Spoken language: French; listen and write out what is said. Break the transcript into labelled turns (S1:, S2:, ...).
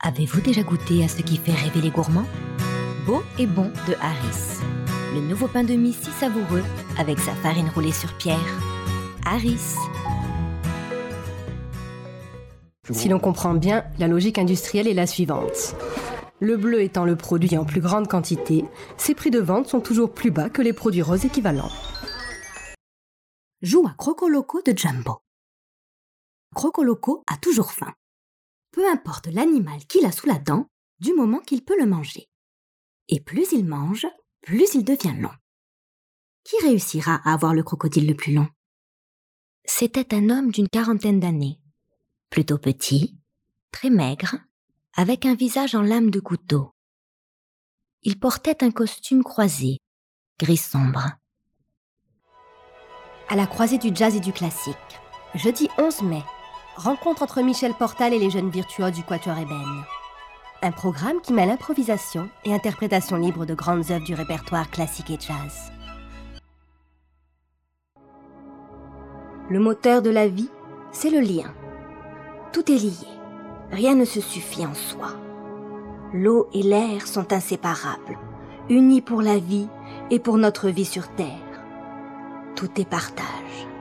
S1: Avez-vous déjà goûté à ce qui fait rêver les gourmands? Beau et bon de Harris. Le nouveau pain de mie si savoureux avec sa farine roulée sur pierre. Harris.
S2: Si l'on comprend bien, la logique industrielle est la suivante. Le bleu étant le produit en plus grande quantité, ses prix de vente sont toujours plus bas que les produits roses équivalents.
S3: Joue à Croco Loco de Jumbo. Croco Loco a toujours faim. Peu importe l'animal qu'il a sous la dent, du moment qu'il peut le manger. Et plus il mange, plus il devient long. Qui réussira à avoir le crocodile le plus long?
S1: C'était un homme d'une 40aine d'années. Plutôt petit, très maigre, avec un visage en lame de couteau. Il portait un costume croisé, gris sombre.
S2: À la croisée du jazz et du classique, jeudi 11 mai, rencontre entre Michel Portal et les jeunes virtuoses du Quatuor Ébène. Un programme qui mêle improvisation et interprétation libre de grandes œuvres du répertoire classique et jazz. Le moteur de la vie, c'est le lien. Tout est lié. Rien ne se suffit en soi. L'eau et l'air sont inséparables, unis pour la vie et pour notre vie sur Terre. Tout est partage.